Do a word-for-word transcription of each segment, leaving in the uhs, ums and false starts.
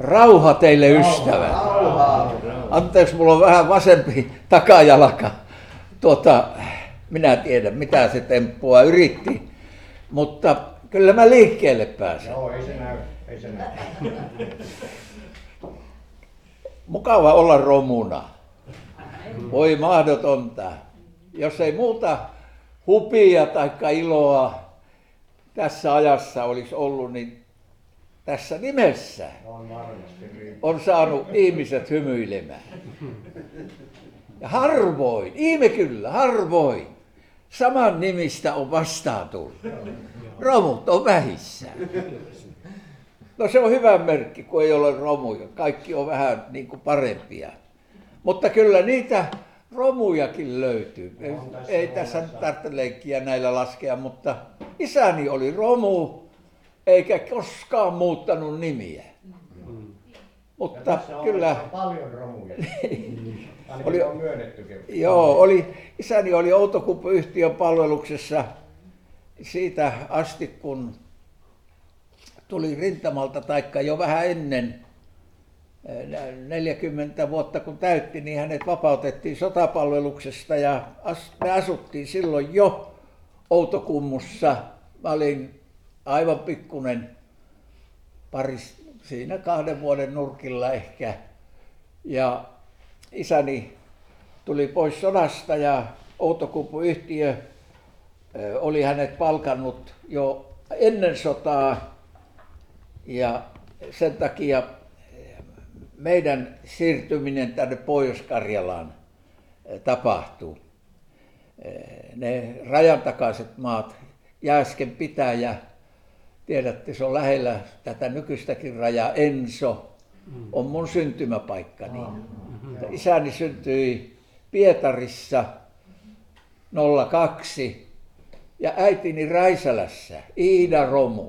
Rauha teille, ystävät. Anteeksi, mulla on vähän vasempi takajalka. Tuota, minä tiedän, mitä se temppua yritti, mutta kyllä mä liikkeelle pääsen. Joo, ei se näy. Ei se näy. Mukava olla romuna. Voi mahdotonta. Jos ei muuta hupia tai iloa tässä ajassa olisi ollut, niin tässä nimessä On varmasti riippuu. on saanut ihmiset hymyilemään. Ja harvoin, ihme kyllä, harvoin, saman nimistä on vastaan tullut. Romut on vähissä. No se on hyvä merkki, kun ei ole romuja. Kaikki on vähän niin kuin parempia. Mutta kyllä niitä romujakin löytyy. Ei, ei tässä nyt tarvitse leikkiä näillä laskea, mutta isäni oli romu, eikä koskaan muuttanut nimiä. Mutta kyllä... On paljon romuja. Ainakin on myönnettykin. Joo, oli, isäni oli Outokumpu-yhtiön palveluksessa siitä asti, kun tuli rintamalta, taikka jo vähän ennen, neljäkymmentä vuotta kun täytti, niin hänet vapautettiin sotapalveluksesta ja me asuttiin silloin jo Outokummussa. Mä olin aivan pikkunen, paris, siinä kahden vuoden nurkilla ehkä. Ja isäni tuli pois sodasta ja Outokumpu-yhtiö oli hänet palkannut jo ennen sotaa ja sen takia meidän siirtyminen tänne Pohjois-Karjalaan tapahtuu. Ne rajan takaiset maat, Jääsken pitäjä, tiedätte, se on lähellä tätä nykyistäkin rajaa, Enso, on mun syntymäpaikkani. Isäni syntyi Pietarissa nolla kaksi ja äitini Räisälässä, Iida Romu.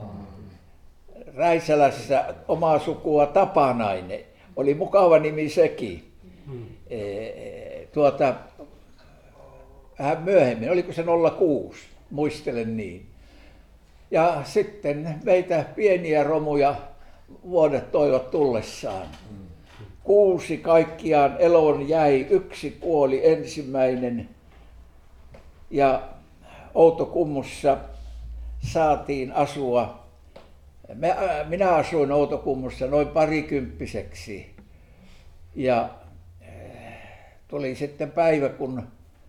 Räisälässä omaa sukua Tapanainen, oli mukava nimi sekin. E, tuota, vähän myöhemmin, oliko se nolla kuusi, muistelen niin. Ja sitten meitä pieniä romuja vuodet toivat tullessaan. Kuusi kaikkiaan eloon jäi, yksi kuoli ensimmäinen ja Outokummussa saatiin asua. Me, minä asuin Outokummussa noin parikymppiseksi ja tuli sitten päivä, kun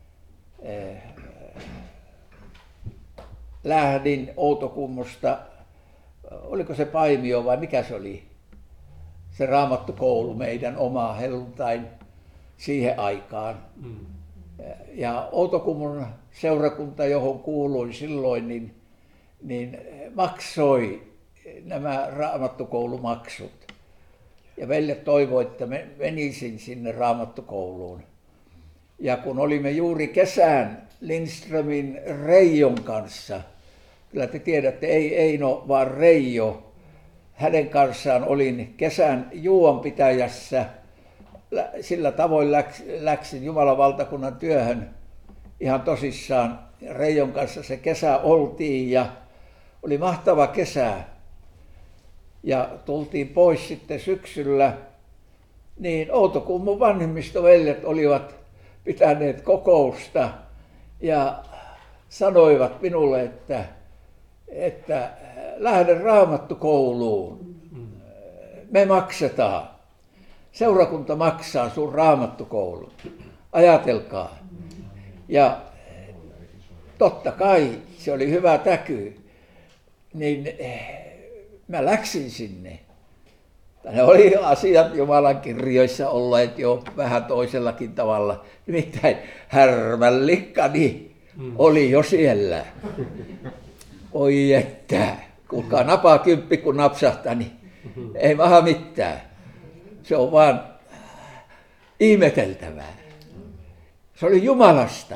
lähdin Outokummusta, oliko se Paimio vai mikä se oli, se raamattukoulu, meidän oma helluntain siihen aikaan. Mm. Ja Outokummun seurakunta, johon kuuluin silloin, niin, niin maksoi nämä raamattukoulumaksut. Ja velle toivoi, että menisin sinne raamattukouluun. Ja kun olimme juuri kesän Lindströmin Reijon kanssa, kyllä te tiedätte, ei Eino, vaan Reijo, hänen kanssaan olin kesän juonpitäjässä, sillä tavoin läksin Jumalan valtakunnan työhön ihan tosissaan. Reijon kanssa se kesä oltiin ja oli mahtava kesä. Ja tultiin pois sitten syksyllä, niin Outokummun vanhemmistoveljet olivat pitäneet kokousta ja sanoivat minulle, että, että lähde raamattukouluun, me maksetaan. Seurakunta maksaa sun raamattukoulun. Ajatelkaa. Ja totta kai se oli hyvä täky. Niin mä läksin sinne. Ne oli asiat Jumalan kirjoissa olleet jo vähän toisellakin tavalla. Nimittäin Härmän likkani oli jo siellä. Oi että, kuulkaa napaa kymppi kun napsahtaa, niin ei maha mitään. Se on vaan ihmeteltävää. Se oli Jumalasta.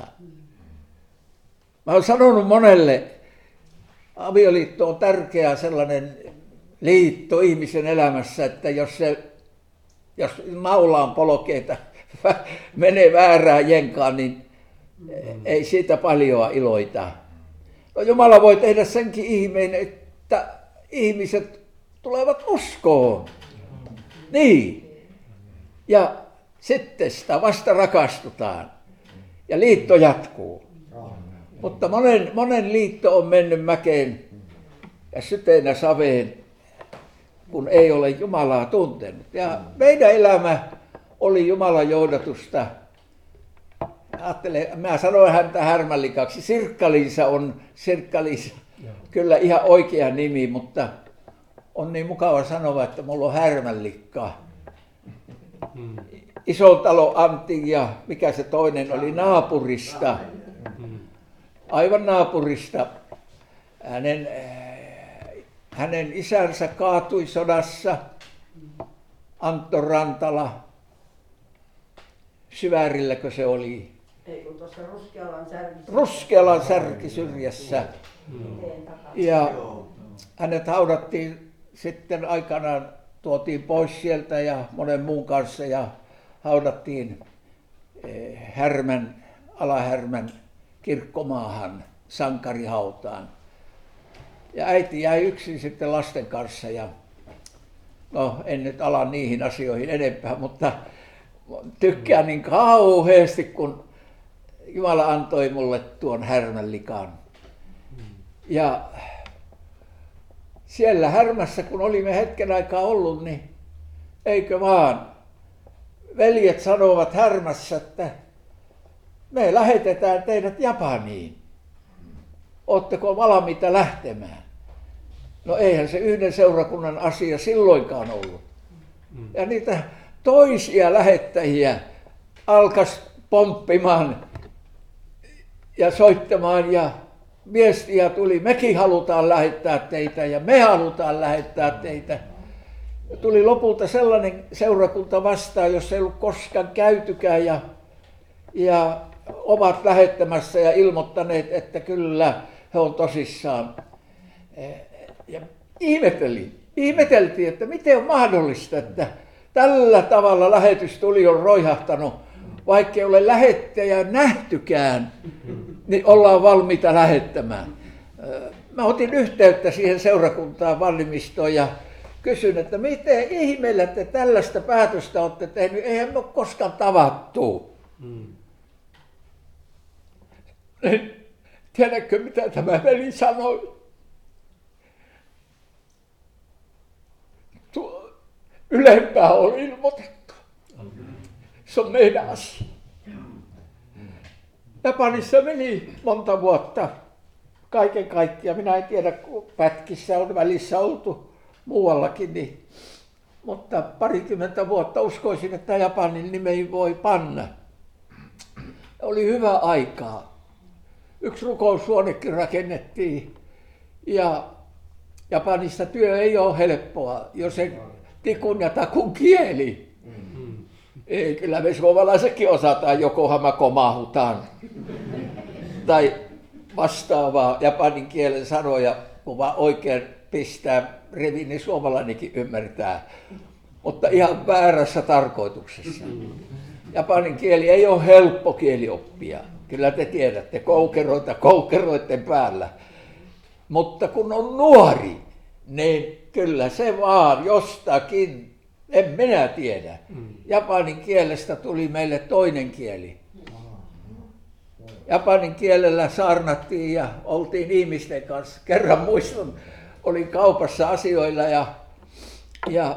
Mä oon sanonut monelle, avioliitto on tärkeä sellainen liitto ihmisen elämässä, että jos, se, jos naulaan polkeita menee väärään jenkaan, niin ei siitä paljoa iloita. No Jumala voi tehdä senkin ihmeen, että ihmiset tulevat uskoon. Niin. Ja sitten sitä vasta rakastutaan. Ja liitto jatkuu. Mutta monen, monen liitto on mennyt mäkeen ja syteenä saveen, kun ei ole Jumalaa tuntenut. Ja meidän elämä oli Jumalan johdatusta. Ajattelen, mä sanoin häntä Härmänlikaksi. Sirkka-Liisa on Sirkka-Liisa. Kyllä ihan oikea nimi, mutta on niin mukava sanoa, että mulla on Härmänlikka. Hmm. Isotalo Antti ja mikä se toinen oli, naapurista. Hmm. Aivan naapurista. Hänen, hänen isänsä kaatui sodassa, Antto Rantala. Syvärilläkö se oli? Ei kun tuossa Ruskealan särkisyrjässä. Ruskealan särkisyrjässä. Hmm. Ja hänet haudattiin sitten aikanaan, tuotiin pois sieltä ja monen muun kanssa ja haudattiin Härmän, Alahärmän kirkkomaahan sankarihautaan. Ja äiti jäi yksin sitten lasten kanssa ja no en nyt ala niihin asioihin enempää, mutta tykkään niin kauheasti, kun Jumala antoi mulle tuon Härmänlikan. Ja siellä Härmässä, kun olimme hetken aikaa ollut, niin eikö vaan, veljet sanovat Härmässä, että me lähetetään teidät Japaniin. Ootteko valmiita lähtemään? No eihän se yhden seurakunnan asia silloinkaan ollut. Ja niitä toisia lähettäjiä alkas pomppimaan ja soittamaan ja viestiä tuli, mekin halutaan lähettää teitä ja me halutaan lähettää teitä. Ja tuli lopulta sellainen seurakunta vastaan, jos ei ollut koskaan käytykään ja, ja ovat lähettämässä ja ilmoittaneet, että kyllä he on tosissaan. Ja ihmeteltiin, ihmeteltiin, että miten on mahdollista, että tällä tavalla lähetys tuli on roihahtanut, vaikka ei ole lähettäjää nähtykään, niin ollaan valmiita lähettämään. Mä otin yhteyttä siihen seurakuntaan valmistoon ja kysyn, että miten ihmeellä te tällaista päätöstä olette tehnyt, eihän me ole koskaan tavattu. Hmm. Tiedätkö, mitä tämä veli sanoi? Tuo ylempää on ilmoitettu. Se on meidän asia. Japanissa meni monta vuotta kaiken kaikkiaan. Minä en tiedä, kun pätkissä on välissä oltu muuallakin, niin, mutta parikymmentä vuotta uskoisin, että Japanin nimeen voi panna. Oli hyvä aikaa. Yksi rukoushuonekin rakennettiin ja Japanissa työ ei ole helppoa, jos ei tikun ja takun kieli. Mm. Ei, kyllä me suomalaisetkin osataan, Yokohama komahutaan tai vastaavaa japanin kielen sanoja, kun vaan oikein pistää reviin, niin suomalainenkin ymmärtää, mutta ihan väärässä tarkoituksessa. Japanin kieli ei ole helppo kieli oppia. Kyllä te tiedätte, koukeroita koukeroiden päällä. Mutta kun on nuori, niin kyllä se vaan jostakin, en minä tiedä. Japanin kielestä tuli meille toinen kieli. Japanin kielellä saarnattiin ja oltiin ihmisten kanssa. Kerran muistan, olin kaupassa asioilla ja, ja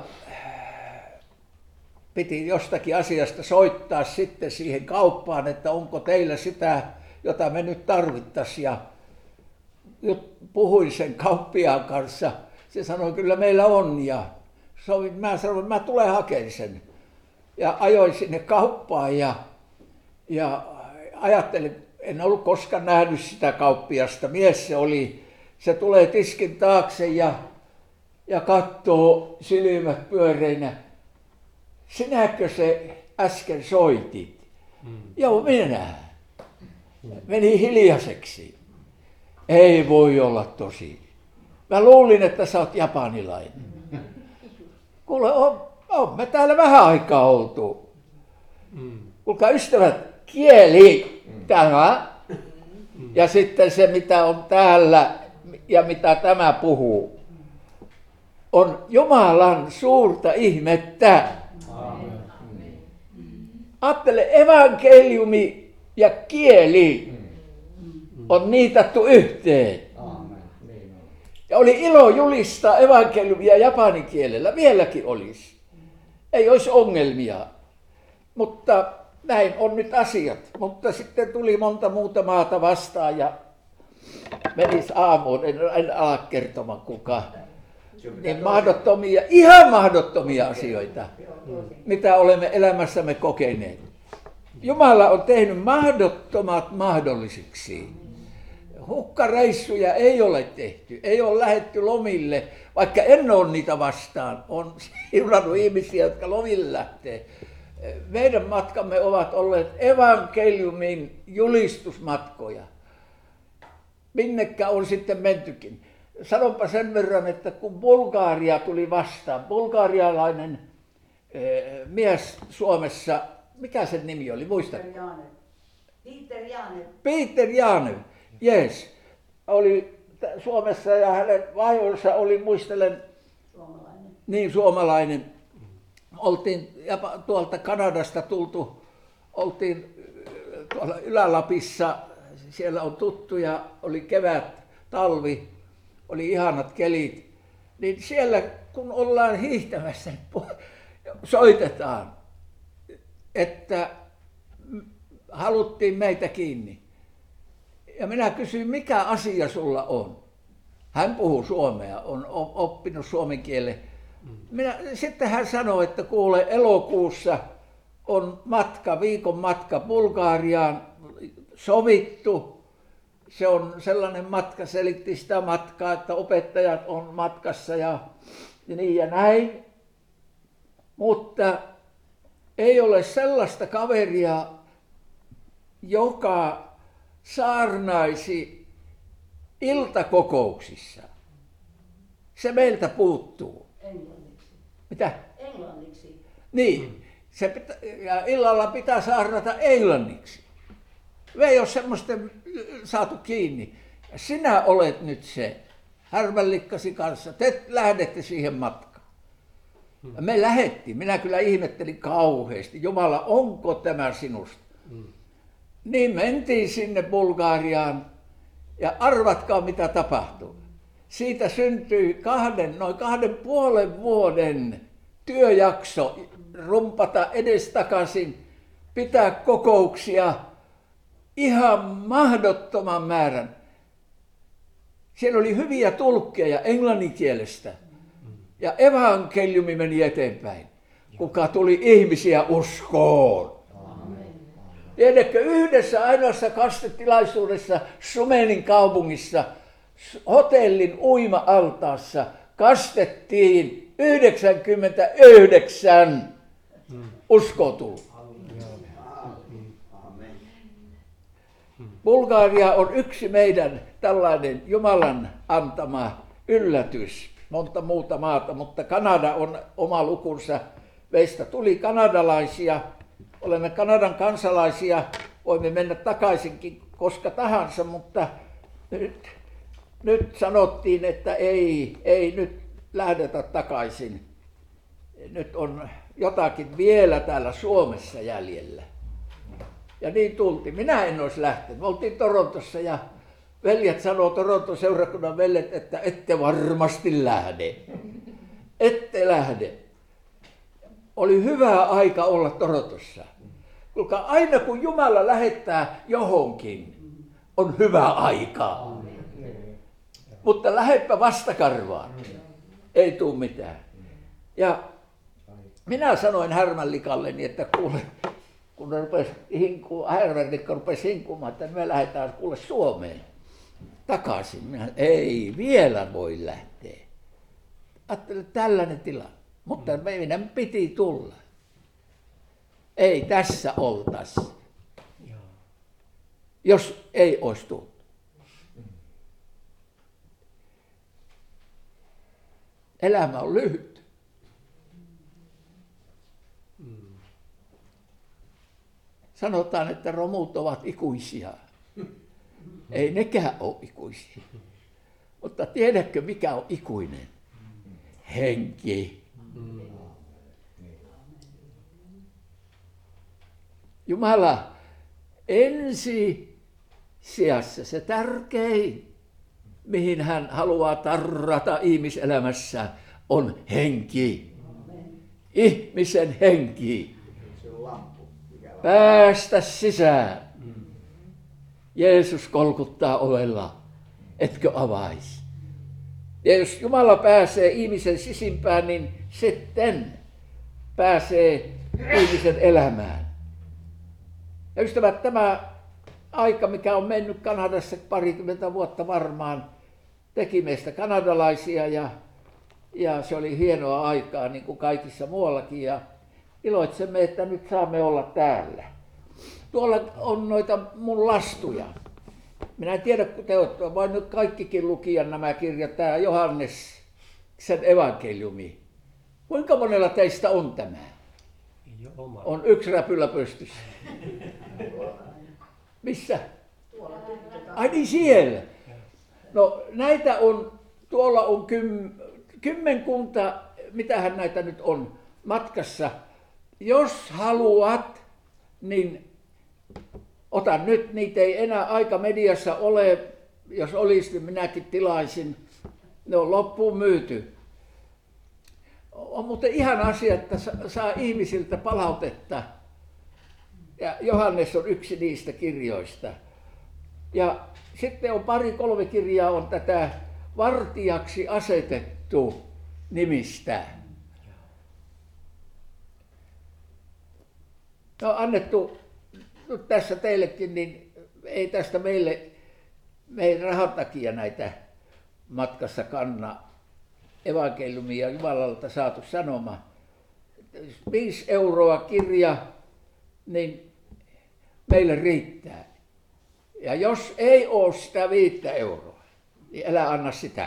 piti jostakin asiasta soittaa sitten siihen kauppaan, että onko teillä sitä, jota me nyt tarvittaisiin. Ja puhuin sen kauppiaan kanssa. Se sanoi, kyllä meillä on. Ja sovin, mä sanoin, että mä tulen hakemaan sen. Ja ajoin sinne kauppaan ja, ja ajattelin, en ollut koskaan nähnyt sitä kauppiasta. Mies se oli. Se tulee tiskin taakse ja, ja katsoo silmät pyöreinä. Sinäkö se äsken soitit? Mm. Joo, minä. Meni hiljaiseksi. Ei voi olla tosi. Mä luulin, että sä oot japanilainen. Kuule, on, on me täällä vähän aikaa oltu. Mm. Kuulkaa ystävät, kieli tämä ja sitten se mitä on täällä ja mitä tämä puhuu on Jumalan suurta ihmettä. Aamen. Ajattele, evankeliumi ja kieli on niitattu yhteen. Aamen. Niin on. Ja oli ilo julistaa evankeliumia japanin kielellä. Vieläkin olisi. Ei olisi ongelmia. Mutta näin on nyt asiat. Mutta sitten tuli monta muuta maata vastaan ja menisi aamuun. En, en ala kertomaan kukaan. Niin mahdottomia, ihan mahdottomia asioita, mitä olemme elämässämme kokeneet. Jumala on tehnyt mahdottomat mahdollisiksi. Hukkareissuja ei ole tehty, ei ole lähdetty lomille, vaikka en ole niitä vastaan. On siunannut ihmisiä, jotka lomille lähtee. Meidän matkamme ovat olleet evankeliumin julistusmatkoja. Minnekä on sitten mentykin. Sanonpa sen verran, että kun Bulgaria tuli vastaan, bulgarialainen eh, mies Suomessa, mikä sen nimi oli, muistatko? Peter Jaanev. Peter Jaanev. Peter Jaanev, yes, oli t- Suomessa ja hänen vaihonsa oli, muistelen, Suomalainen. niin suomalainen. Oltiin Japa- tuolta Kanadasta tultu, oltiin äh, tuolla Ylä-Lapissa, siellä on tuttuja, oli kevät, talvi, oli ihanat kelit, niin siellä kun ollaan hiihtämässä, soitetaan, että haluttiin meitä kiinni. Ja minä kysyin, mikä asia sulla on? Hän puhuu suomea, on oppinut suomen kielen. Minä, sitten hän sanoi, että kuule, elokuussa on matka, viikon matka Bulgariaan sovittu. Se on sellainen matka, selitti sitä matkaa, että opettajat on matkassa ja, ja niin ja näin. Mutta ei ole sellaista kaveria, joka saarnaisi iltakokouksissa. Se meiltä puuttuu. Englanniksi. Mitä? Englanniksi. Niin. Se pitä, ja illalla pitää saarnata englanniksi. Me ei ole semmoista saatu kiinni. Sinä olet nyt se härmällikkasi kanssa. Te lähdette siihen matkaan. Ja me lähettiin. Minä kyllä ihmettelin kauheasti. Jumala, onko tämä sinusta? Mm. Niin mentiin sinne Bulgariaan. Ja arvatkaa mitä tapahtui. Siitä syntyi kahden, noin kahden puolen vuoden työjakso rumpata edestakaisin, pitää kokouksia ihan mahdottoman määrän. Siellä oli hyviä tulkkeja englanninkielestä ja evankeliumi meni eteenpäin, kuka tuli ihmisiä uskoon. Tiedätkö, yhdessä ainoassa kastetilaisuudessa Sumenin kaupungissa, hotellin uima-altaassa, kastettiin yhdeksänkymmentäyhdeksän uskotullut. Bulgaria on yksi meidän tällainen Jumalan antama yllätys, monta muuta maata, mutta Kanada on oma lukunsa. Meistä tuli kanadalaisia, olemme Kanadan kansalaisia, voimme mennä takaisinkin koska tahansa, mutta nyt, nyt sanottiin, että ei, ei nyt lähdetä takaisin. Nyt on jotakin vielä täällä Suomessa jäljellä. Ja niin tultiin. Minä en olisi lähtenyt. Me oltiin Torontossa ja veljet sanoo Toronton seurakunnan veljet, että ette varmasti lähde. Ette lähde. Oli hyvä aika olla Torontossa. Kuulkaa, aina kun Jumala lähettää johonkin, on hyvä aika. Mutta lähdepä vastakarvaan. Ei tule mitään. Ja minä sanoin Härmänlikalleni, että kuule, kun rupesi hinku, Härmänlikka rupesi hinkumaan, että me lähdetään kuule Suomeen takaisin. Minä, ei vielä voi lähteä. Ajattelin, tällainen tilanne. Mutta meidän piti tulla. Ei tässä oltaisi, jos ei olisi tullut. Elämä on lyhyt. Sanotaan, että romut ovat ikuisia. Ei nekään ole ikuisia. Mutta tiedätkö, mikä on ikuinen? henki. Jumala ensi sijassa se tärkein, mihin hän haluaa tarrata ihmiselämässä, on henki. Ihmisen henki. Päästä sisään. Jeesus kolkuttaa ovella. Etkö avaisi? Ja jos Jumala pääsee ihmisen sisimpään, niin sitten pääsee ihmisen elämään. Ja ystävät, tämä aika, mikä on mennyt Kanadassa parikymmentä vuotta varmaan, teki meistä kanadalaisia ja, ja se oli hienoa aikaa niin kuin kaikissa muuallakin ja iloitsemme, että nyt saamme olla täällä. Tuolla on noita mun lastuja. Minä en tiedä, kun te olette, voin nyt kaikkikin lukia nämä kirjat, tämä Johannes, sen evankeliumi. Kuinka monella teistä on tämä? On yksi räpylä pystyssä. Missä? Ai niin siellä. No näitä on, tuolla on kym, kymmenkunta, mitähän näitä nyt on matkassa. Jos haluat, niin ota nyt, niitä ei enää aika mediassa ole. Jos olisi, niin minäkin tilaisin. Ne on loppuun myyty. On muuten ihan asia, että saa ihmisiltä palautetta. Ja Johannes on yksi niistä kirjoista. Ja sitten on pari kolme kirjaa on tätä vartijaksi asetettu nimistä. No annettu nyt tässä teillekin, niin ei tästä meille, meidän rahan takia näitä matkassa kanna evankeliumia Jumalalta saatu sanoma. Viisi euroa kirja, niin meille riittää. Ja jos ei ole sitä viittä euroa, niin älä anna sitä.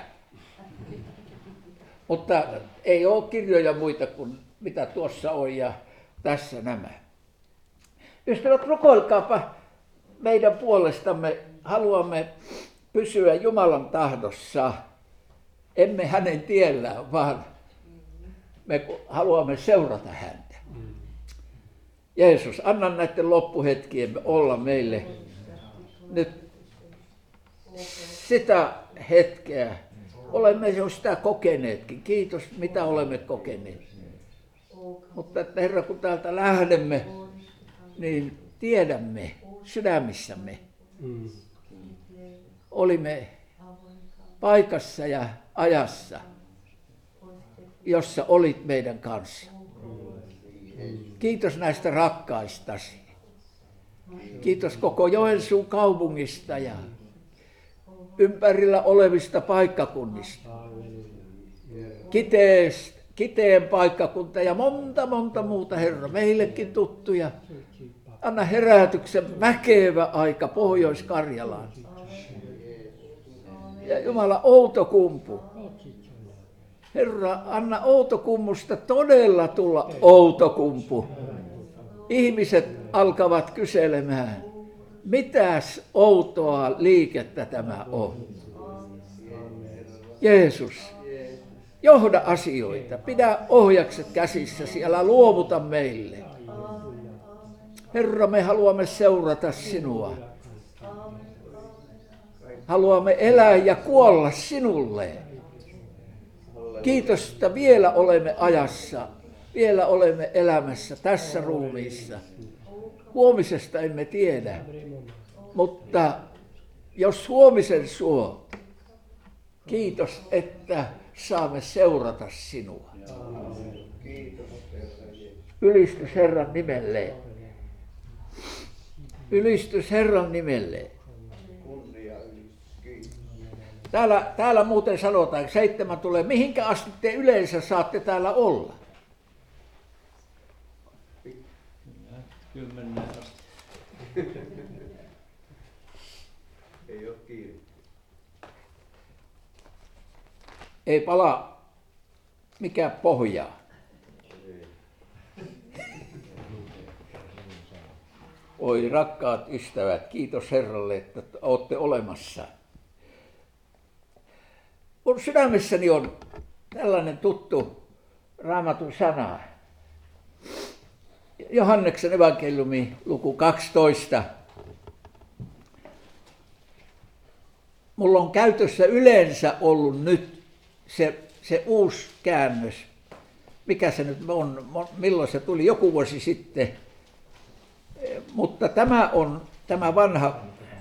Mutta ei ole kirjoja muita kuin mitä tuossa on ja tässä nämä. Ystävät, rukoilkaapa meidän puolestamme. Haluamme pysyä Jumalan tahdossa. Emme hänen tiellään, vaan me haluamme seurata häntä. Jeesus, anna näiden loppuhetkiemme olla meille nyt sitä hetkeä. Olemme jo sitä kokeneetkin. Kiitos, mitä olemme kokeneet. Mutta että Herra, kun täältä lähdemme, niin tiedämme sydämissämme. Olimme paikassa ja ajassa, jossa olit meidän kanssa. Kiitos näistä rakkaistasi. Kiitos koko Joensuun kaupungista ja ympärillä olevista paikkakunnista. Kiteestä, Kiteen paikkakunta ja monta monta muuta, Herra, meillekin tuttuja. Anna herätyksen väkevä aika Pohjois-Karjalaan. Ja Jumala, Outokumpu. Herra, anna Outokummusta todella tulla Outokumpu. Ihmiset alkavat kyselemään, mitäs outoa liikettä tämä on. Jeesus, johda asioita, pidä ohjakset käsissäsi, älä luovuta meille. Herra, me haluamme seurata sinua. Haluamme elää ja kuolla sinulle. Kiitos, että vielä olemme ajassa, vielä olemme elämässä tässä ruumiissa. Huomisesta emme tiedä, mutta jos huomisen suo, kiitos, että saamme seurata sinua. Ylistys Herran nimelleen. Ylistys Herran nimelleen. Täällä, täällä muuten sanotaan, että seitsemän tulee. Mihinkä asti te yleensä saatte täällä olla? Kymmenen asti. Ei ole kiire. Ei pala mikään pohjaa. Oi rakkaat ystävät, kiitos Herralle, että olette olemassa. Mun sydämessäni on tällainen tuttu Raamatun sana. Johanneksen evankeliumi, luku kaksitoista. Mulla on käytössä yleensä ollut nyt se, se uusi käännös. Mikä se nyt on, milloin se tuli, joku vuosi sitten. Mutta tämä on tämä vanha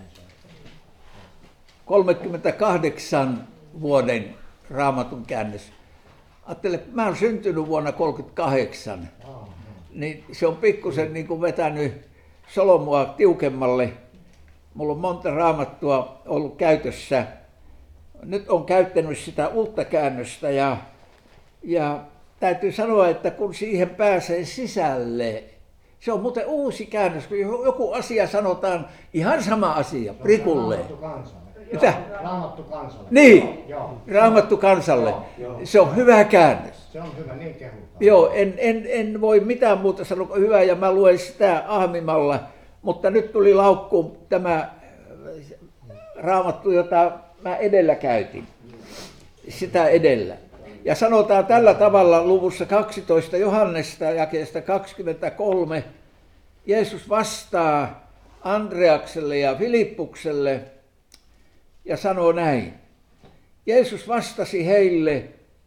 kolmekymmentäkahdeksan vuoden Raamatun käännös. Ajattelen, että mä oon syntynyt vuonna kolmekymmentäkahdeksan, niin se on pikkusen niin kuin vetänyt solmua tiukemmalle. Mulla on monta raamattua ollut käytössä. Nyt on käyttänyt sitä uutta käännöstä ja, ja täytyy sanoa, että kun siihen pääsee sisälle, se on muuten uusi käännös, kun joku asia sanotaan, ihan sama asia, prikulleen. Mitä? Raamattu kansalle. Niin, Joo. Raamattu kansalle. Joo, joo. Se on hyvä käännös. Se on hyvä, niin kehutaan. Joo, en, en, en voi mitään muuta sanoa kuin hyvä, ja mä luen sitä ahmimalla, mutta nyt tuli laukkuun tämä Raamattu, jota mä edellä käytin. Sitä edellä. Ja sanotaan tällä tavalla luvussa kaksitoista Johannesta jakeesta kaksikymmentäkolme. Jeesus vastaa Andreakselle ja Filippukselle ja sanoo näin. Jeesus vastasi heille,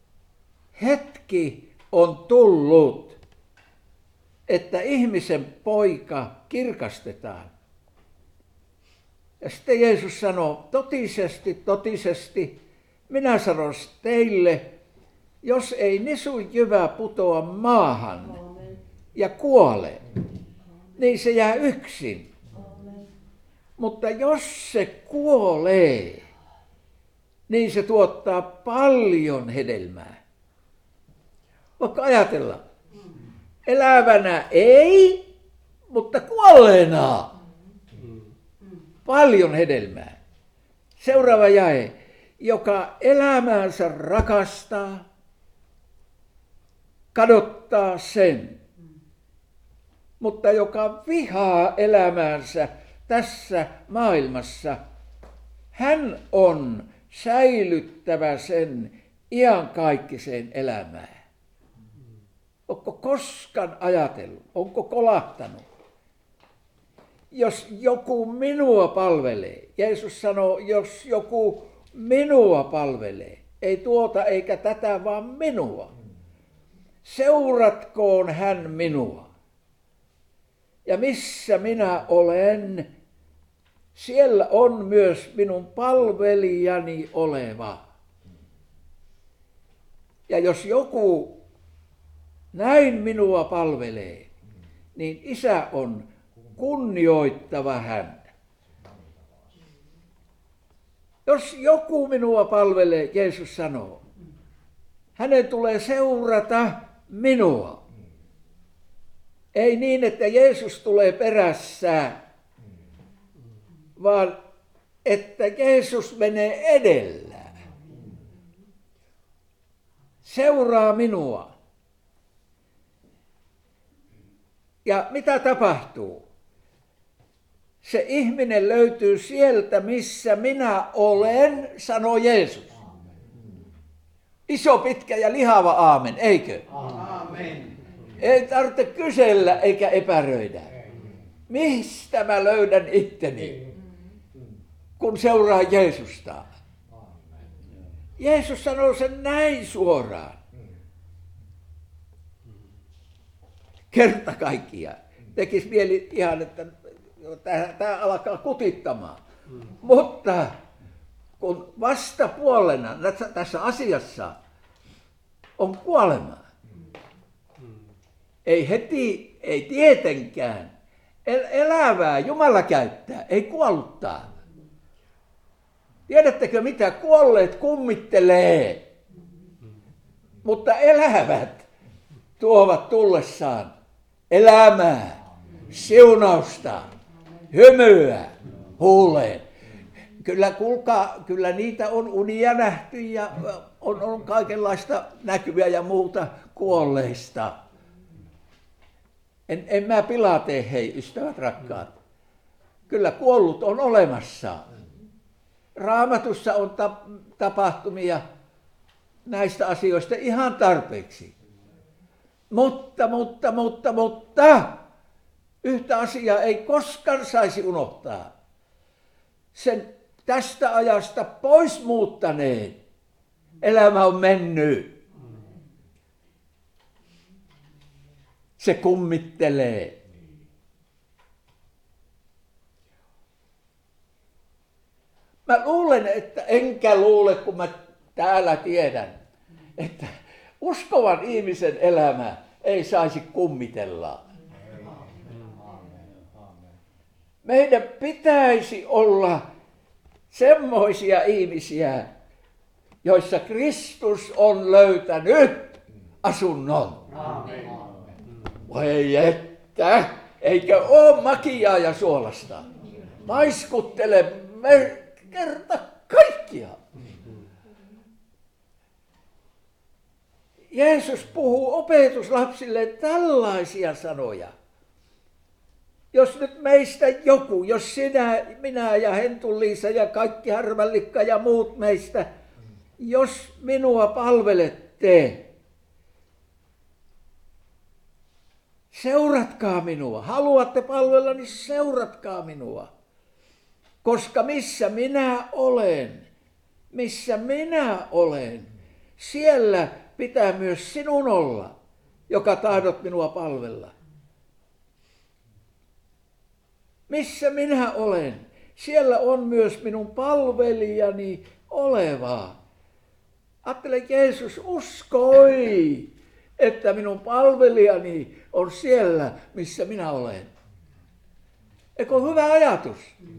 hetki on tullut, että ihmisen poika kirkastetaan. Ja sitten Jeesus sanoo, totisesti, totisesti, minä sanon teille, jos ei nisunjyvä putoa maahan ja kuole, niin se jää yksin. Mutta jos se kuolee, niin se tuottaa paljon hedelmää. Vaikka ajatellaan, elävänä ei, mutta kuolleena paljon hedelmää. Seuraava jae, joka elämäänsä rakastaa, kadottaa sen, mutta joka vihaa elämäänsä tässä maailmassa, hän on säilyttävä sen iankaikkiseen elämään. Onko koskaan ajatellut, onko kolahtanut? Jos joku minua palvelee, Jeesus sanoo, jos joku minua palvelee, ei tuota eikä tätä, vaan minua. Seuratkoon hän minua. Ja missä minä olen, siellä on myös minun palvelijani oleva. Ja jos joku näin minua palvelee, niin Isä on kunnioittava häntä. Jos joku minua palvelee, Jeesus sanoo, hänen tulee seurata minua. Ei niin, että Jeesus tulee perässä, vaan että Jeesus menee edellä. Seuraa minua. Ja mitä tapahtuu? Se ihminen löytyy sieltä, missä minä olen, sanoo Jeesus. Iso, pitkä ja lihava aamen, eikö? Aamen. Ei tarvitse kysellä eikä epäröidä. Mistä mä löydän itteni, kun seuraa Jeesusta? Jeesus sanoo sen näin suoraan. Kerta kaikkiaan. Tekisi mieli ihan, että tämä alkaa kutittamaan. Mm. Mutta kun vastapuolena tässä asiassa on kuolema, mm. ei heti, ei tietenkään, elävää Jumala käyttää, ei kuolluttaa. Tiedättekö mitä? Kuolleet kummittelee, mm. mutta elävät tuovat tullessaan elämää, siunausta, hymyä huuleen. Kyllä, kuulkaa, kyllä niitä on unia nähty ja on, on kaikenlaista näkyviä ja muuta kuolleista. En, en mä pilaa tee, hei ystävät rakkaat. Kyllä kuollut on olemassa. Raamatussa on tapahtumia, näistä asioista ihan tarpeeksi. Mutta, mutta, mutta, mutta, yhtä asiaa ei koskaan saisi unohtaa. Sen tästä ajasta pois muuttaneen elämä on mennyt. Se kummittelee. Mä luulen, että enkä luule, kun mä täällä tiedän, että uskovan ihmisen elämä ei saisi kummitella. Meidän pitäisi olla semmoisia ihmisiä, joissa Kristus on löytänyt asunnon. Voi että, eikä ole makiaa ja suolasta. Maiskuttele me kerta kaikkia. Jeesus puhuu opetuslapsille tällaisia sanoja. Jos nyt meistä joku, jos sinä, minä ja Hentu-Liisa ja kaikki Harvallikka ja muut meistä, jos minua palvelette, seuratkaa minua. Haluatte palvella, niin seuratkaa minua. Koska missä minä olen, missä minä olen, siellä pitää myös sinun olla, joka tahdot minua palvella. Missä minä olen, siellä on myös minun palvelijani oleva. Ajattele, Jeesus uskoi, että minun palvelijani on siellä, missä minä olen. Eikö ole hyvä ajatus?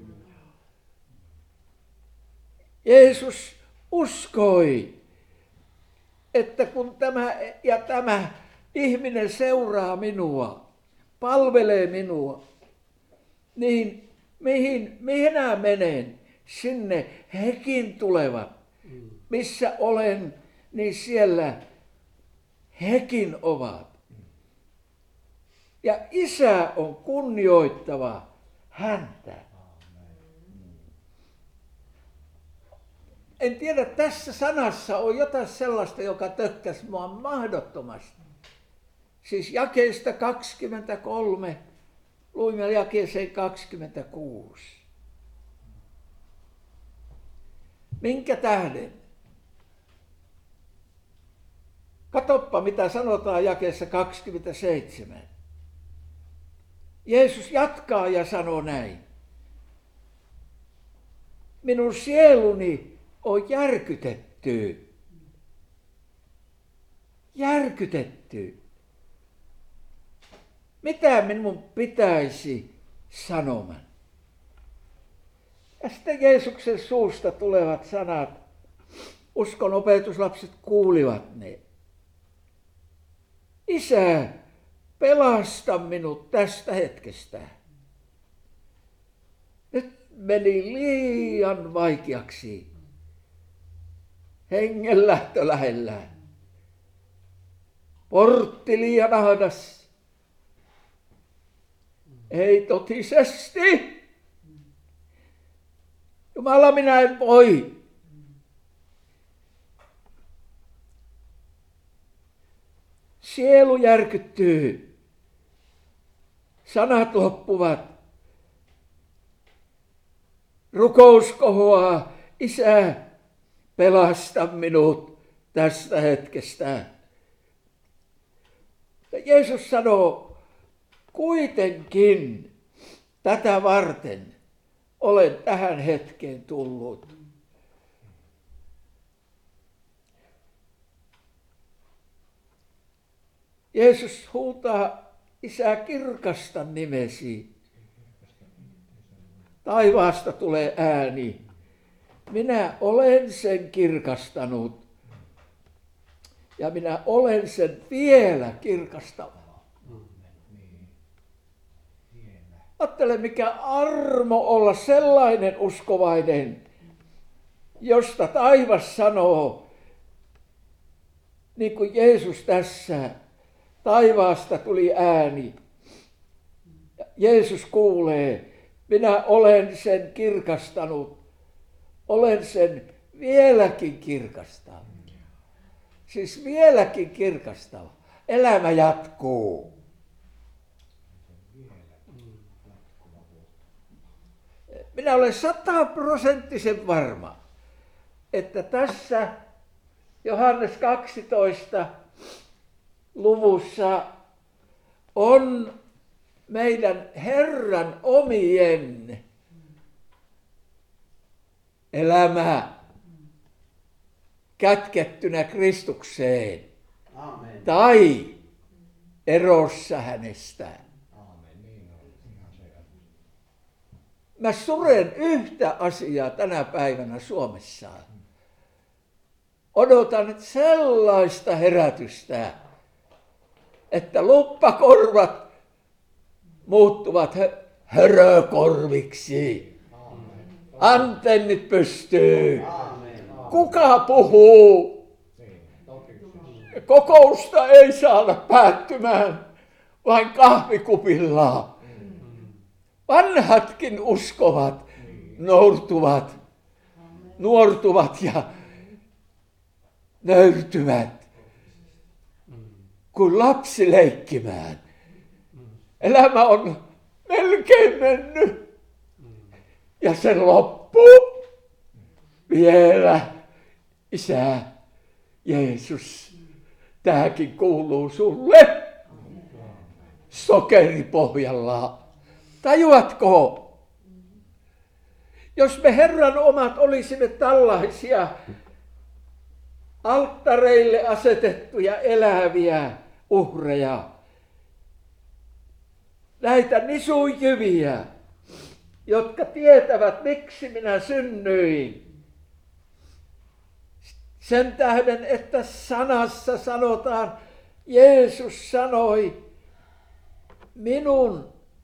Jeesus uskoi, että kun tämä ja tämä ihminen seuraa minua, palvelee minua, niin mihin minä menen, sinne hekin tulevat. Missä olen, niin siellä hekin ovat. Ja Isä on kunnioittava häntä. En tiedä, tässä sanassa on jotain sellaista, joka tökkäsi mua mahdottomasti. Siis jakeesta kaksikymmentäkolme, luimme jakeeseen kaksikymmentäkuusi. Minkä tähden? Katoppa, mitä sanotaan jakeessa kaksikymmentäseitsemän. Jeesus jatkaa ja sanoo näin. Minun sieluni on järkytetty. Järkytetty. Mitä minun pitäisi sanomaan? Ja sitten Jeesuksen suusta tulevat sanat, uskon opetuslapset kuulivat ne. Isä, pelasta minut tästä hetkestä. Nyt meni liian vaikeaksi. Hengenlähtö lähellä. Portti liian ahdas. Ei totisesti. Jumala, minä en voi. Sielu järkyttyy. Sanat loppuvat. Rukous kohoaa. Isä, pelasta minut tästä hetkestä. Ja Jeesus sanoo, kuitenkin tätä varten olen tähän hetkeen tullut. Jeesus huutaa, Isä, kirkasta nimesi. Taivaasta tulee ääni. Minä olen sen kirkastanut. Ja minä olen sen vielä kirkastamaan. Ajattele, mikä armo olla sellainen uskovainen, josta taivas sanoo, niin kuin Jeesus tässä, taivaasta tuli ääni. Jeesus kuulee, minä olen sen kirkastanut, olen sen vieläkin kirkastanut. Siis vieläkin kirkastava. Elämä jatkuu. Minä olen sataprosenttisen varma, että tässä Johannes kaksitoista luvussa on meidän Herran omien elämä kätkettynä Kristukseen. Aamen. Tai erossa hänestä. Aamen. Niin on. Ihan selvä. Mä suren yhtä asiaa tänä päivänä Suomessa. Odotan sellaista herätystä, että luppakorvat muuttuvat hö- hörökorviksi. Antennit pystyy. Aamen. Kuka puhuu? Niin. Kokousta ei saada päättymään vain kahvikupilla. Vanhatkin uskovat, nourtuvat, nuortuvat ja nöyrtyvät kuin lapsi leikkimään. Elämä on melkein mennyt ja se loppuu vielä. Isä, Jeesus, tämäkin kuuluu sulle sokeripohjalla. Tajuatko? Jos me Herran omat olisimme tällaisia alttareille asetettuja eläviä uhreja, näitä nisujyviä, jotka tietävät, miksi minä synnyin. Sen tähden, että sanassa sanotaan, Jeesus sanoi, minun,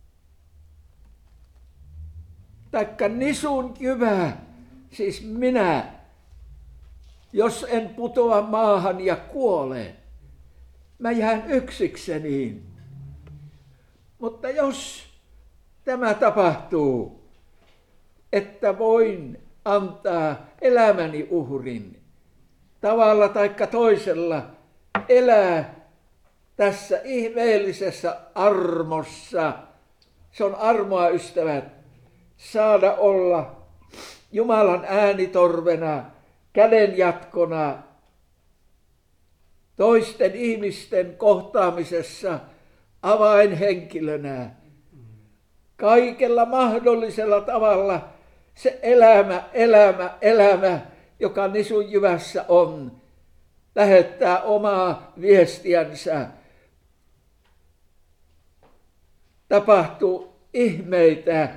taikka nisun jyvä, siis minä, jos en putoa maahan ja kuole, mä jään yksikseni. Mutta jos tämä tapahtuu, että voin antaa elämäni uhrin, tavalla taikka toisella elää tässä ihmeellisessä armossa. Se on armoa, ystävät, saada olla Jumalan äänitorvena, kädenjatkona, toisten ihmisten kohtaamisessa avainhenkilönä. Kaikella mahdollisella tavalla se elämä, elämä, elämä, joka nisun jyvässä on, lähettää omaa viestiänsä. Tapahtuu ihmeitä.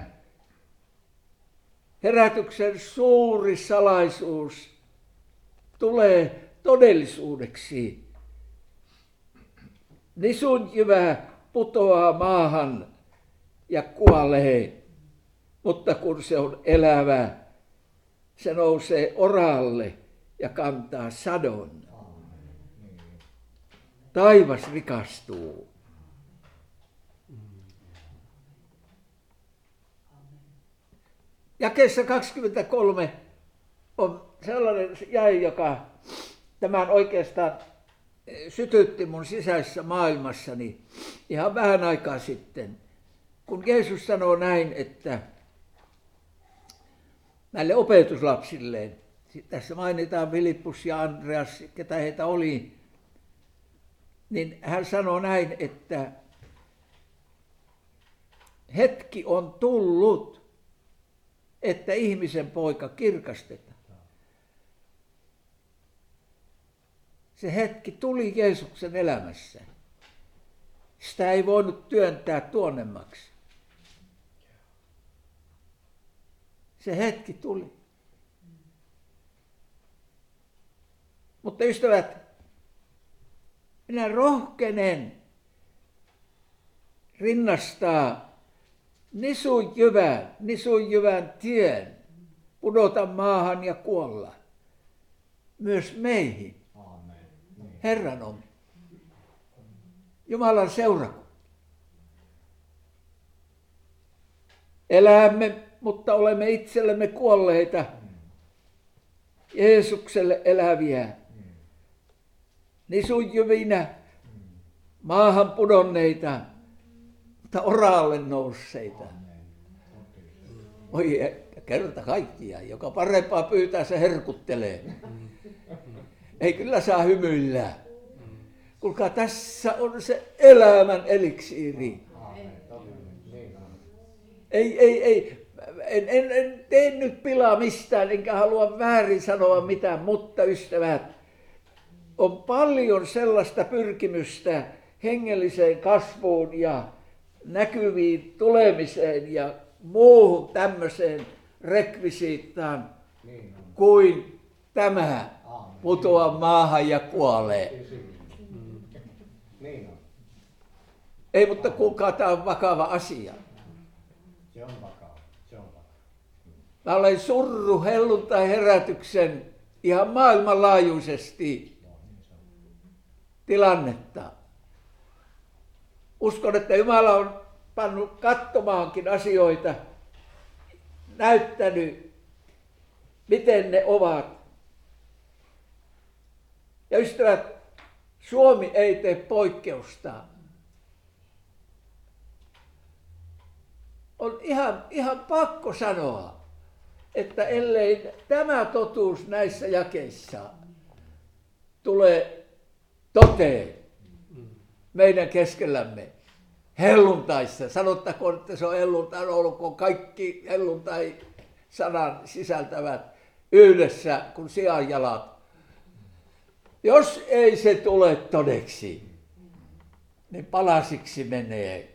Herätyksen suuri salaisuus tulee todellisuudeksi. Nisun jyvä putoaa maahan ja kuolee, mutta kun se on elävä, se nousee oralle ja kantaa sadon. Taivas rikastuu. Jakeessa kaksikymmentäkolme on sellainen jäi, joka tämän oikeastaan sytytti mun sisäisessä maailmassani ihan vähän aikaa sitten. Kun Jeesus sanoo näin, että näille opetuslapsilleen, tässä mainitaan Filippus ja Andreas, ketä heitä oli, niin hän sanoo näin, että hetki on tullut, että ihmisen poika kirkastetaan. Se hetki tuli Jeesuksen elämässä. Sitä ei voinut työntää tuonnemmaksi. Se hetki tuli. Mutta ystävät, minä rohkenen rinnastaa nisun jyvän, nisun jyvän tien, pudota maahan ja kuolla. Myös meihin. Herran on. Jumalan seurakunta. Elämme, mutta olemme itsellemme kuolleita. Jeesukselle eläviä. nisujyvinä, maahan pudonneita, mutta oraalle nousseita. Oi, että kerta kaikkiaan, joka parempaa pyytää, se herkuttelee. Ei kyllä saa hymyillä. Kuulkaa, tässä on se elämän eliksiiri. Ei, ei, ei. En, en, en tee nyt pilaa mistään, enkä halua väärin sanoa mitään, mutta ystävät, on paljon sellaista pyrkimystä hengelliseen kasvuun ja näkyviin tulemiseen ja muuhun tämmöiseen rekvisiittaan kuin tämä putoaa maahan ja kuolee. Ei, mutta kuulkaa, tämä on vakava asia. Se on vakava. Se on vakava. Mä olen surru helluntai-herätyksen ihan maailmanlaajuisesti tilannetta. Uskon, että Jumala on pannut katsomaankin asioita, näyttänyt, miten ne ovat. Ja ystävät, Suomi ei tee poikkeusta. On ihan, ihan pakko sanoa, että ellei tämä totuus näissä jakeissa tule toteen meidän keskellämme helluntaissa, sanottakoon, että se on helluntai, olkoon kaikki helluntai-sanan sisältävät yhdessä kuin sianjalat. Jos ei se tule todeksi, niin palasiksi menee.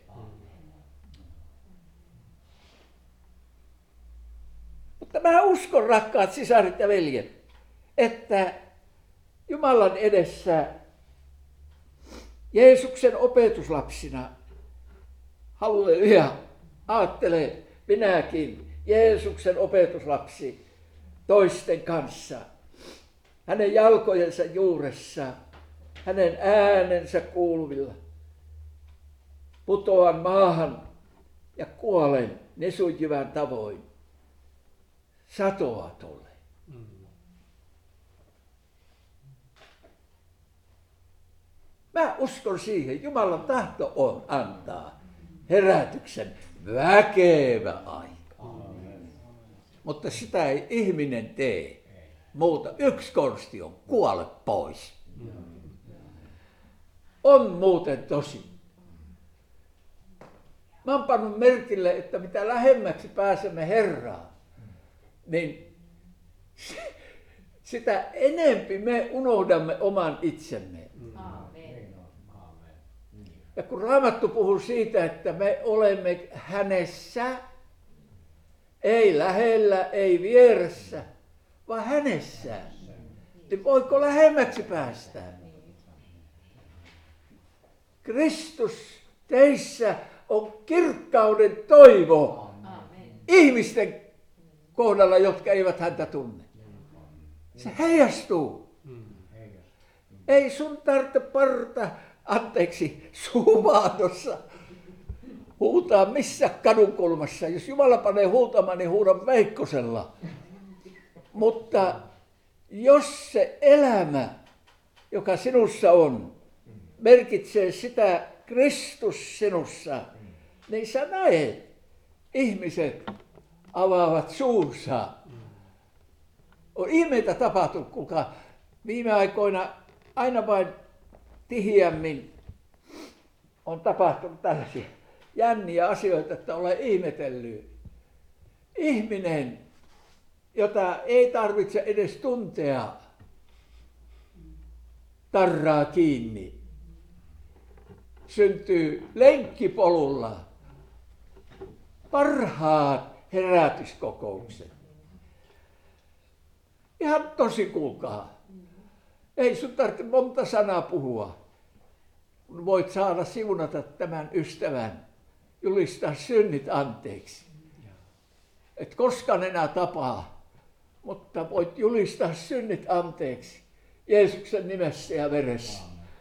Mutta mä uskon, rakkaat sisaret ja veljet, että Jumalan edessä Jeesuksen opetuslapsina, halleluja, ajattele minäkin Jeesuksen opetuslapsi toisten kanssa, hänen jalkojensa juuressa, hänen äänensä kuuluvilla. Putoan maahan ja kuolen nisujyvän tavoin. Satoa tulee. Mä uskon siihen, Jumalan tahto on antaa herätyksen väkevä aika. Amen. Mutta sitä ei ihminen tee. Muuta yksi konsti on kuole pois. On muuten tosi. Mä oon pannut merkille, että mitä lähemmäksi pääsemme Herraan, niin sitä enempi me unohdamme oman itsemme. Ja kun Raamattu puhuu siitä, että me olemme hänessä, ei lähellä, ei vieressä, vaan hänessä, niin voiko lähemmäksi päästä? Kristus teissä on kirkkauden toivo ihmisten kohdalla, jotka eivät häntä tunne. Se heijastuu. Ei sun tarvitse parta, anteeksi, suuvaatossa huutaa missä kadunkulmassa. Jos Jumala panee huutamaan, niin huudan Veikkosella. Mutta jos se elämä, joka sinussa on, merkitsee sitä Kristus sinussa, niin sä näet, ihmiset avaavat suunsa. On ihmeitä tapahtunut, kuka viime aikoina aina vain tihiämmin on tapahtunut tällaisia jänniä asioita, että olen ihmetellyt. Ihminen, jota ei tarvitse edes tuntea, tarraa kiinni. Syntyy lenkkipolulla parhaat herätyskokoukset. Ihan tosi, kuulkaa. Ei sun tarvitse monta sanaa puhua. Voit saada siunata tämän ystävän, julistaa synnit anteeksi. Et koskaan enää tapaa, mutta voit julistaa synnit anteeksi Jeesuksen nimessä ja veressä.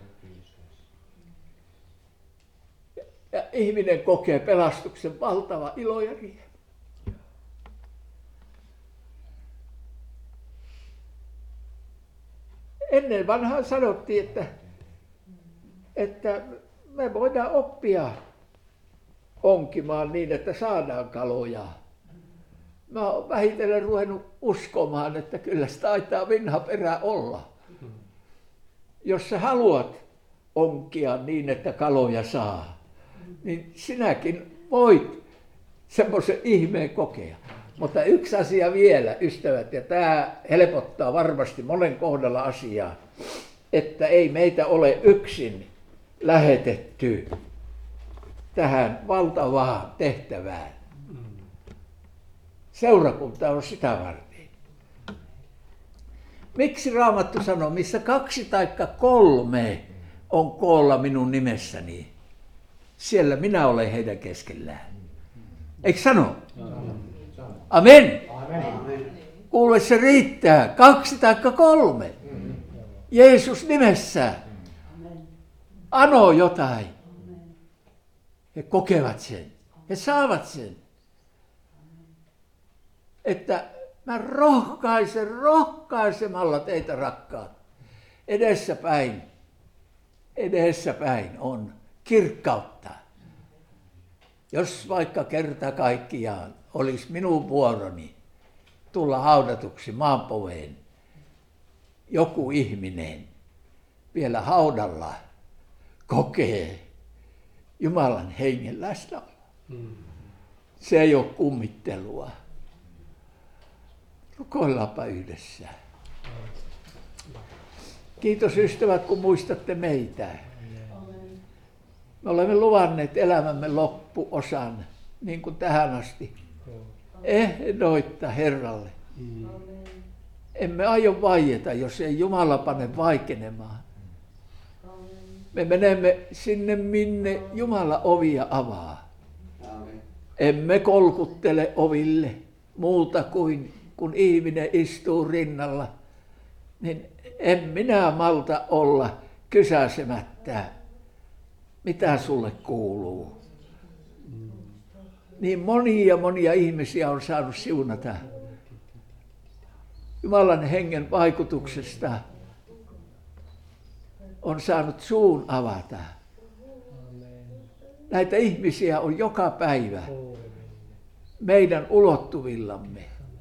Ja, ja ihminen kokee pelastuksen valtava ilo ja riemu. Ennen vanhaan sanottiin, että että me voidaan oppia onkimaan niin, että saadaan kaloja. Mä oon vähitellen ruvennut uskomaan, että kyllä se taitaa vinha perä olla. Jos sä haluat onkia niin, että kaloja saa, niin sinäkin voit semmoisen ihmeen kokea. Mutta yksi asia vielä, ystävät, ja tämä helpottaa varmasti monen kohdalla asiaa, että ei meitä ole yksin lähetetty tähän valtavaan tehtävään. Seurakunta on sitä varten. Miksi Raamattu sanoo, missä kaksi taikka kolme on koolla minun nimessäni, siellä minä olen heidän keskellään. Eikö sano? Amen. Amen. Kuule, se riittää. Kaksi taikka kolme. Jeesus nimessä. Anoo jotain. He kokevat sen. He saavat sen. Että mä rohkaisen, rohkaisemalla teitä rakkaat. Edessäpäin, edessäpäin on kirkkautta. Jos vaikka kerta kaikkiaan olisi minun vuoroni tulla haudatuksi maanpoveen joku ihminen vielä haudalla kokee Jumalan hengen läsnäoloa. Se ei ole kummittelua. Rukoillaanpa yhdessä. Kiitos ystävät, kun muistatte meitä. Me olemme luvanneet elämämme loppuosan, niin kuin tähän asti, ehdoitta Herralle. Emme aio vaieta, jos ei Jumala pane vaikenemaan. Me menemme sinne, minne Jumala ovia avaa. Emme kolkuttele oville muuta kuin kun ihminen istuu rinnalla, niin en minä malta olla kysäsemättä, mitä sulle kuuluu. Niin monia monia ihmisiä on saanut siunata Jumalan hengen vaikutuksesta. On saanut suun avata. Näitä ihmisiä on joka päivä meidän ulottuvillamme.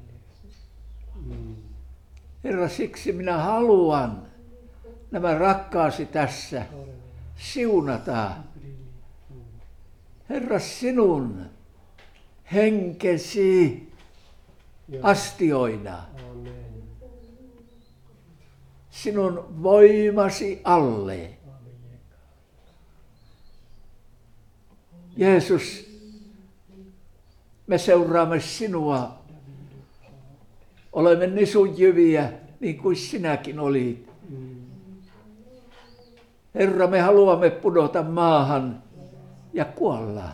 Herra, siksi minä haluan nämä rakkaasi tässä siunata. Herra, sinun henkesi astioina, sinun voimasi alle. Jeesus, me seuraamme sinua. Olemme nisunjyviä, niin kuin sinäkin olit. Herra, me haluamme pudota maahan ja kuolla.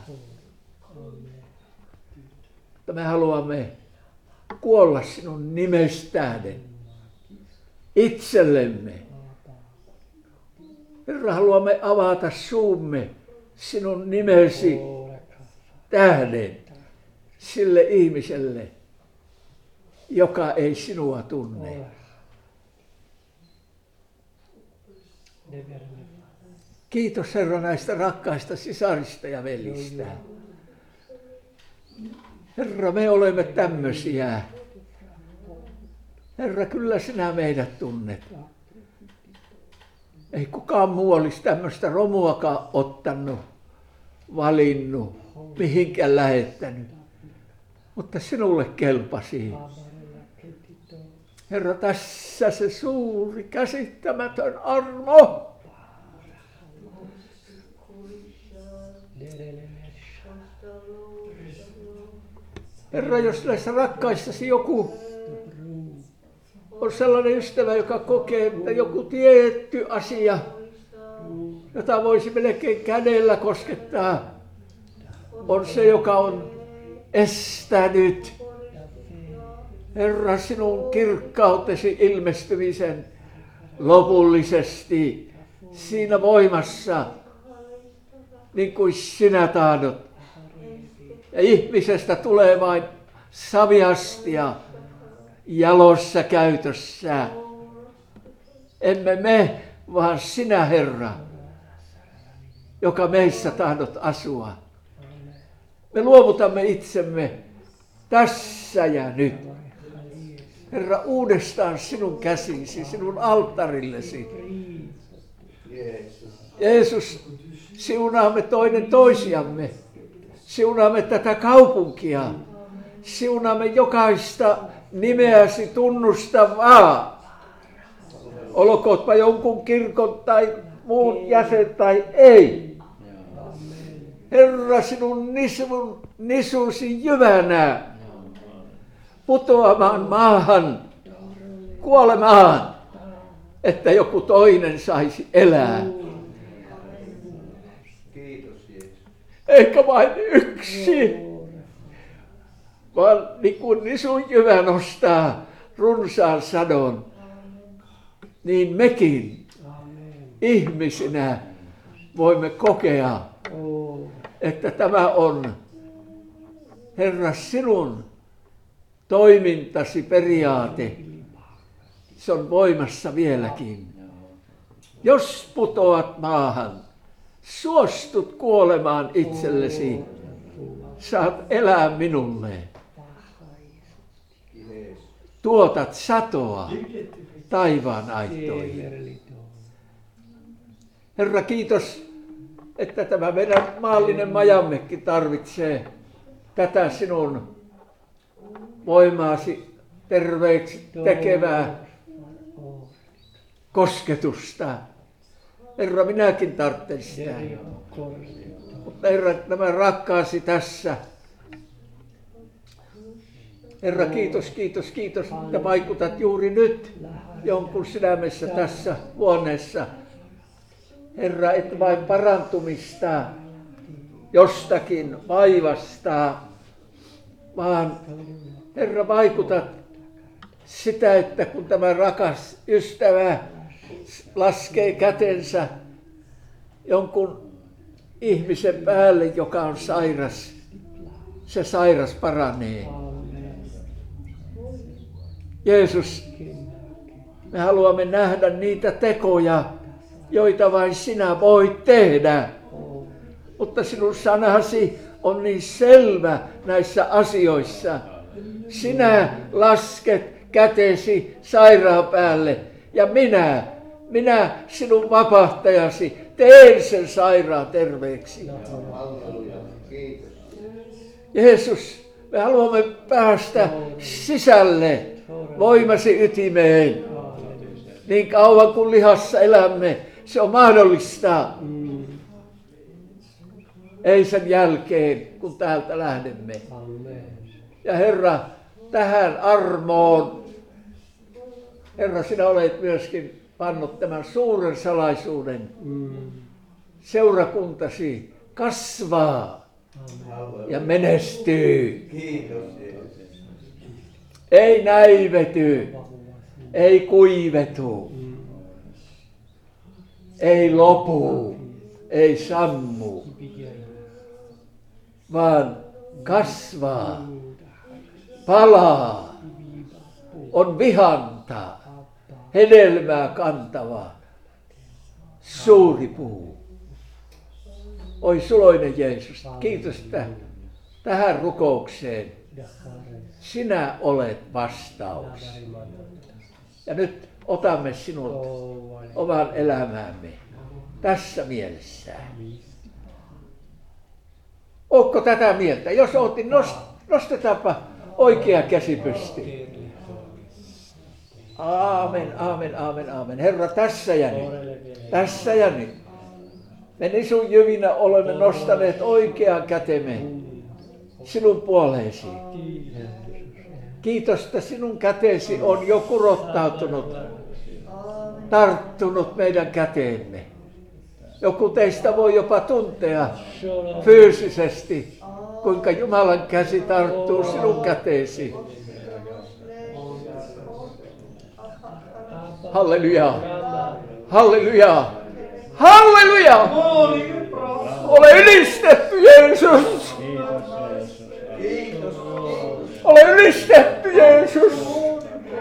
Mutta me haluamme kuolla sinun nimestähden itsellemme. Herra, haluamme avata suumme sinun nimesi tähden sille ihmiselle, joka ei sinua tunne. Kiitos Herra näistä rakkaista sisarista ja velistä. Herra, me olemme tämmöisiä. Herra, kyllä sinä meidät tunnet. Ei kukaan muu olisi tämmöistä romuakaan ottanut, valinnut, mihinkään lähettänyt. Mutta sinulle kelpasi. Herra, tässä se suuri, käsittämätön armo. Herra, jos näissä rakkaissasi joku on sellainen ystävä, joka kokee, että joku tietty asia, jota voisi melkein kädellä koskettaa, on se, joka on estänyt, Herra, sinun kirkkautesi ilmestymisen lopullisesti siinä voimassa, niin kuin sinä tahdot. Ja ihmisestä tulee vain saviastia jalossa käytössä. Emme me, vaan sinä, Herra. joka meissä tahdot asua. Me luovutamme itsemme tässä ja nyt. Herra, uudestaan sinun käsisi, sinun alttarillesi. Jeesus, siunaamme toinen toisiamme. Siunaamme tätä kaupunkia. Siunaamme jokaista nimeäsi tunnustavaa. Olkootpa jonkun kirkon tai muun jäsen tai ei. Herra, sinun nisun, nisusi jyvänä putoamaan maahan, kuolemaan, että joku toinen saisi elää. Kiitos Jeesus. Eikä vain yksi, vaan niin kuin nisun jyvä nostaa runsaan sadon, niin mekin ihmisinä voimme kokea, että tämä on, Herra, sinun toimintasi periaate. Se on voimassa vieläkin. Jos putoat maahan, suostut kuolemaan itsellesi, saat elää minulle. Tuotat satoa taivaan aittoihin. Herra, kiitos, että tämä meidän maallinen majammekin tarvitsee tätä sinun voimaasi terveeksi tekevää kosketusta. Herra, minäkin tarvitsen sitä. Mutta Herra, nämä rakkaasi tässä. Herra, kiitos, kiitos, kiitos, että vaikutat juuri nyt jonkun sydämessä tässä huoneessa. Herra, et vain parantumista jostakin vaivasta, vaan Herra, vaikutat sitä, että kun tämä rakas ystävä laskee kätensä jonkun ihmisen päälle, joka on sairas, se sairas paranee. Jeesus, me haluamme nähdä niitä tekoja, joita vain sinä voit tehdä. Mutta sinun sanasi on niin selvä näissä asioissa. Sinä lasket kätesi sairaan päälle ja minä, minä sinun vapahtajasi, teen sen sairaan terveeksi. Jeesus, me haluamme päästä sisälle voimasi ytimeen. Niin kauan kuin lihassa elämme, se on mahdollista. Ei sen jälkeen, kun täältä lähdemme. Ja Herra, tähän armoon, Herra, sinä olet myöskin pannut tämän suuren salaisuuden. Seurakuntasi kasvaa ja menestyy. Ei näivety, ei kuivetu, ei lopu, ei sammu, vaan kasvaa, palaa, on vihanta, hedelmää kantava, suuri puu. Oi suloinen Jeesus, kiitos, että tähän rukoukseen sinä olet vastaus. Ja nyt otamme sinut oman elämäämme tässä mielessä. Ootko tätä mieltä? Jos oot, niin nost, nostetaanpa oikea käsi pystyyn. Aamen, aamen, aamen, aamen. Herra, tässä ja nyt. Tässä ja nyt. Me nisun jyvinä olemme nostaneet oikean kätemme sinun puoleesi. Kiitos, että sinun käteesi on jo kurottautunut, tarttunut meidän käteemme. Joku teistä voi jopa tuntea fyysisesti, kuinka Jumalan käsi tarttuu sinun käteesi. Halleluja! Halleluja! Halleluja! Ole ylistetty, Jeesus! Ole ylistetty, Jeesus!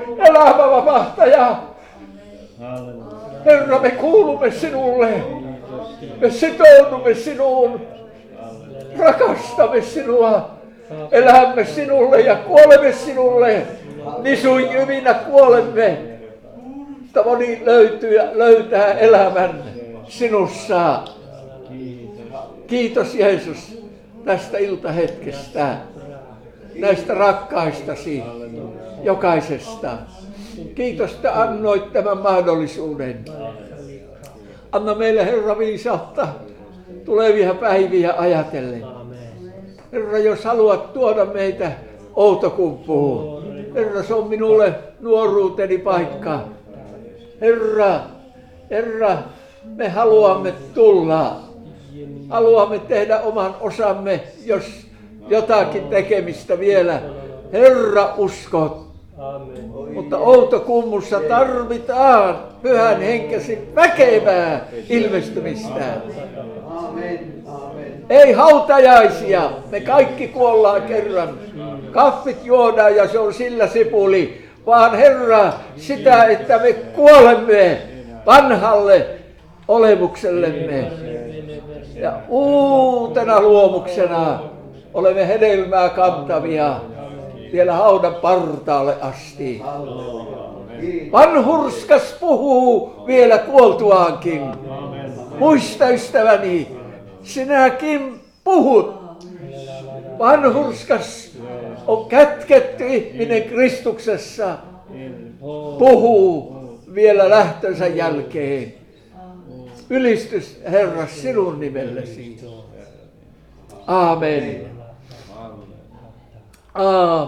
Elävä vapahtaja! Herra, me kuulumme sinulle. Me sitoudumme sinuun. Rakastamme sinua. Elämme sinulle ja kuolemme sinulle. Nisuin jyvinä kuolemme. Mutta moni löytyy, löytää elämän sinussa. Kiitos Jeesus tästä iltahetkestä. Näistä rakkaistasi. Jokaisesta. Kiitos, että annoit tämän mahdollisuuden. Anna meille, Herra, viisautta tulevia päiviä ajatellen. Herra, jos haluat tuoda meitä Outokumpuun. Herra, se on minulle nuoruuteni paikka. Herra, Herra, me haluamme tulla. Haluamme tehdä oman osamme, jos jotakin tekemistä vielä. Herra, uskot. Amen. Mutta Outokummussa tarvitaan pyhän henkesi väkevää ilmestymistä. Amen. Amen. Ei hautajaisia, me kaikki kuollaan kerran. Kaffit juodaan ja se on sillä sipuli, vaan Herra, sitä, että me kuolemme vanhalle olemuksellemme. Ja uutena luomuksena olemme hedelmää kantavia vielä haudan partaalle asti. Vanhurskas puhuu vielä kuoltuaankin. Muista, ystäväni, sinäkin puhut. Vanhurskas on kätketty ihminen Kristuksessa. Puhuu vielä lähtönsä jälkeen. Ylistys, Herra, sinun nimellesi. Aamen. Aamen.